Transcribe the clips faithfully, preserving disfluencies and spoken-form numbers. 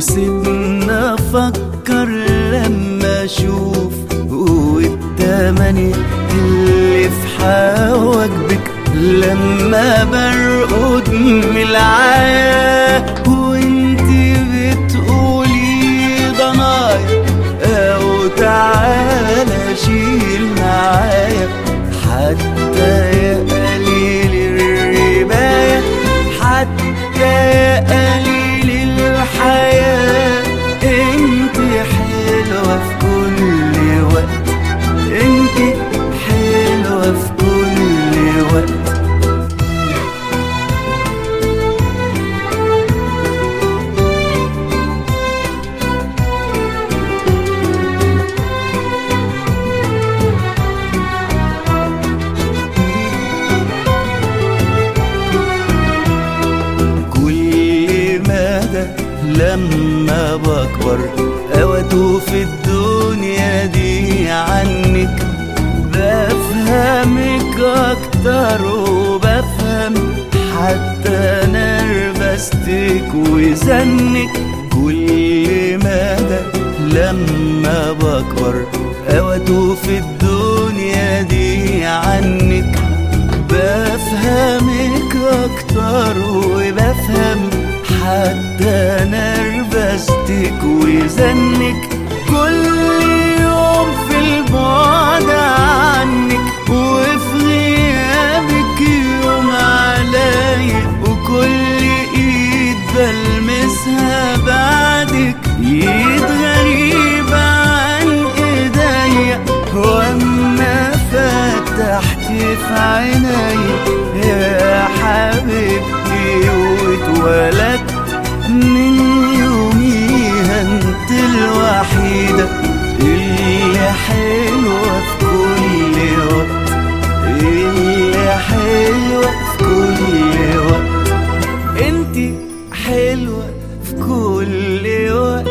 وسيبنا افكر لما اشوف والتمني اللي في حواجبك لما برقد من العيا وانتي بتقولي ضنايا او تعالى شيل معايا حتى يا قليل الرباية حتى يا قليل الحياة. انتي حلوة في كل وقت انتي حلوة في كل وقت. لما بكبر أوتو في الدنيا دي عنك بفهمك أكتر وبفهم حتى نرفستك وزنك. كل مدى لما بكبر أوتو في الدنيا دي عنك بفهمك أكتر وبفهم حتى نرفستك وزنك. كل يوم في البعد عنك وفي غيابك يوم عليا وكل ايد بلمسها بعدك ايد غريبة عن ايديا واما فتحت في عيني يا حبيبتي واتولدت من يوميها انت الوحيدة اللي حلوة في كل وقت اللي حلوة في كل وقت. انتي حلوة في كل وقت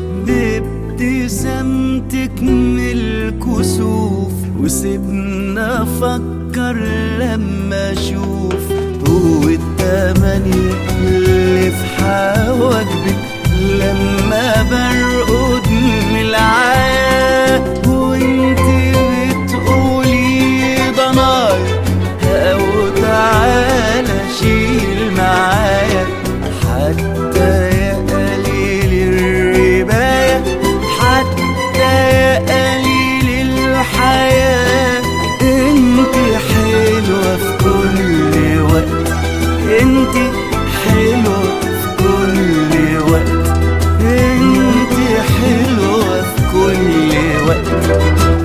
بابتسامتك من الكسوف وسيبنا افكر لما اشوف هو التمني اللي في حواجبك لما برقد من العيا وانتي بتقولي ضنايا او تعالى شيل معايا حتى يا قليل الرباية حتى يا قليل الحياة. انتي حلوة في كل وقت انتي حلوة في كل وقت انتي حلوة في كل وقت.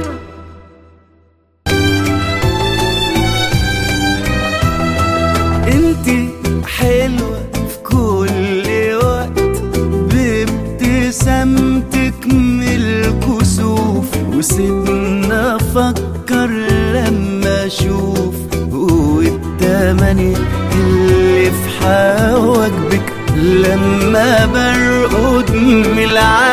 انتي حلوة في كل وقت بابتسامتك من الكسوف وسيبنا افكر لما اشوف والتمني اللي في حواجبك لما برقد من العيا